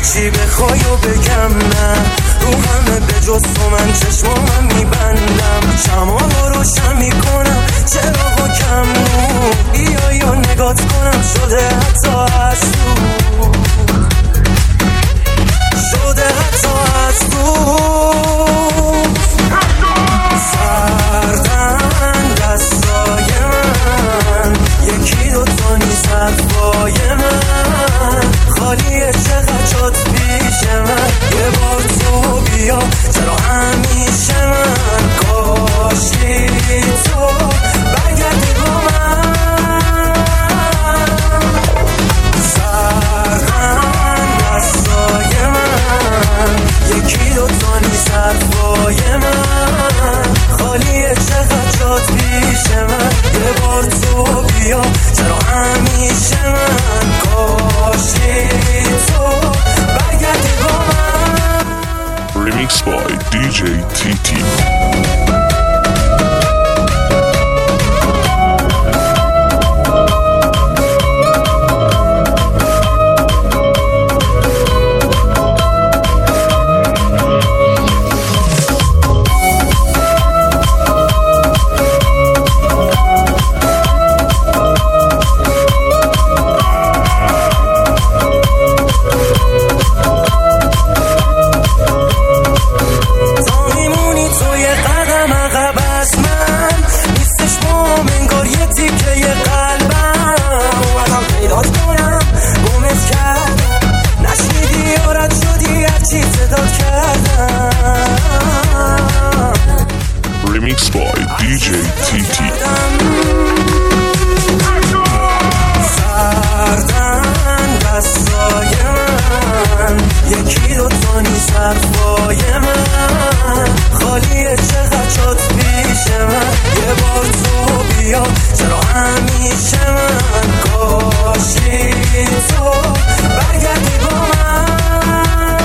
چی بخوای و بگم نه، رو همه به جز تو من چشمام میبندم، شمعا رو روشن میکنم چراغو کم نور، بیا یا نگات کنم شده حتی از دور، شده حتی از دور. سردن دستای من یکی دوتا نیست حرفای من، خالیه چقدر شد پیش من، یه بار تو بیا چرا همیشه من، کاشی تو برگردی با من. سردن دستای من یکی دوتا نیست حرفای من، خالیه چقدر شد پیش من، یه بار تو بیا چرا همیشه من، کاشی تو برگردی با من. Remix by DJ TT. Remix by DJ TT. سردن دستای من یکی دوتا نیست حرفای من، خالیه چقدر شد پیش من، یه بار تو بیا چرا همیشه من، کاشی تو برگردی با من.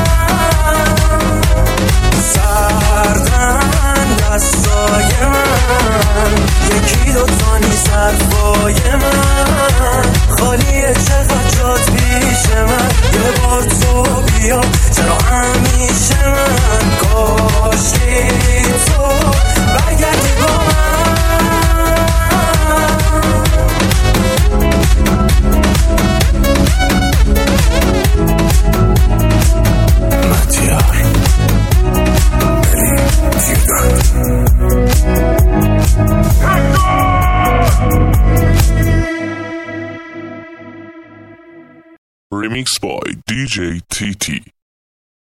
سردن دستای من یکی دوتا نیست حرفای من، خالیه چقدر شد پیش من، یه بار تو بیا چرا همیشه من، کاشی تو برگردی با من. Remix by DJ TT.